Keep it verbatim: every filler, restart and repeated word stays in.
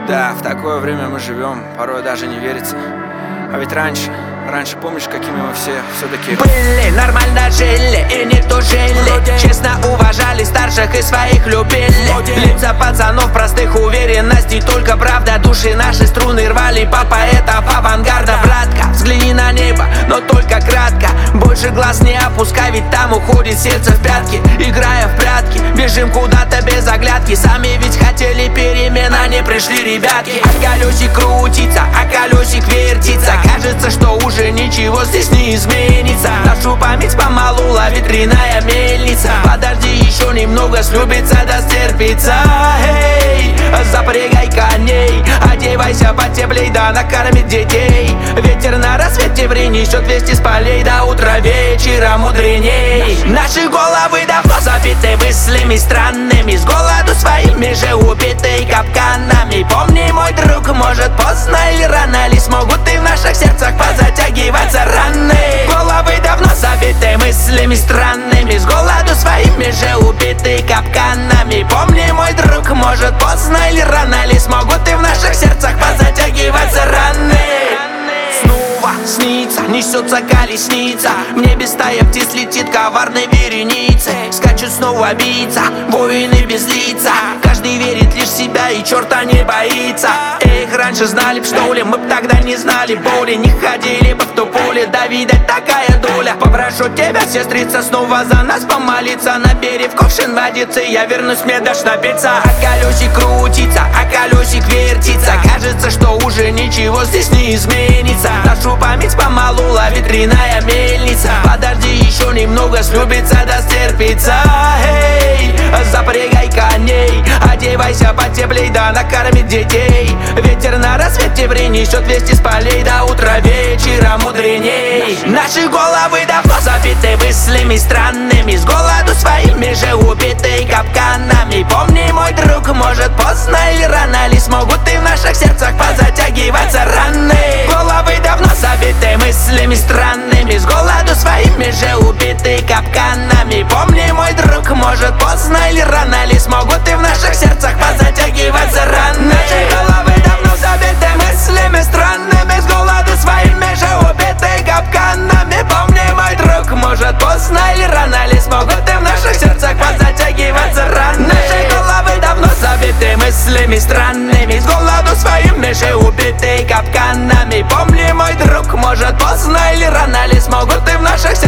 Да, в такое время мы живем, порой даже не верится. А ведь раньше, раньше помнишь, какими мы все все-таки были, нормально жили и не тужили. Честно уважали старших и своих любили. Лица пацанов простых, уверенностей, только правда. Души наши струны рвали по поэтов авангарда. Братка, взгляни на небо, но только кратко. Больше глаз не опускай, ведь там уходит сердце в пятки. Играя в прятки, бежим куда-то без оглядки. Сами ведь хотели перемен, а не пришли ребятки. А колесик крутится, а колесик вертится. Кажется, что уже ничего здесь не изменится. Нашу память помалу ловит ветряная мельница. Подожди еще немного, слюбится да стерпится. Эй, запрягай коней, одевайся потеплей, да накормит детей. Ветер на рассвете принесет вести с полей. До утра вечера мудреней. Наши головы давно забиты мыслями странными, с голоду своими же убиты капканами. Помни, мой друг, может поздно или рано ли смогут и в наших сердцах позатягиваться раны. Головы давно забиты мыслями странными, с голоду своими же убиты капканами. Помни, мой друг, может поздно или рано ли смогут и в наших сердцах позатягиваться раны. Снова снится, несется колесница, в небе стая птиц летит коварной вереницей. Скачут снова бийца, воины без лица. Каждый верит лишь в себя и черта не боится. Эх, раньше знали б, что ли, мы б тогда не знали боли. Не ходили бы в то поле, да видать такая доля. Попрошу тебя, сестрица, снова за нас помолиться. Набери в ковшин водицы, я вернусь, мне дашь напиться. А колесик крутится, а колесик вертится. Кажется, что уже ничего здесь не изменится. Нашу память помалу ловит ветряная мельница. Подожди еще немного, слюбится да стерпится. Эй, запрягай коней, одевайся потеплей, да накормит детей. Ветер на рассвете принесет вести с полей. До утра вечера мудреней. Наши головы давно забиты мыслями странными, с голоду своими же убиты капканами. Помни, мой друг, может поздно или рано ли смогут и в наших сердцах позатягиваться раны. Головы давно забиты мыслями странными, с голоду своими же убиты капканами. Помни, мой друг, может поздно или рано ли смогут и в наших сердцах позатягиваться раны. Наши головы давно забиты мыслями странными, с голоду своими же убиты капканами. Помни, мой друг, может поздно или рано ли смогут и в наших сердцах позатягиваться раны. Наши головы давно забиты мыслями странными, с голоду своими же убиты капканами. Помни, мой друг, может поздно или рано ли смогут и в наших сердцах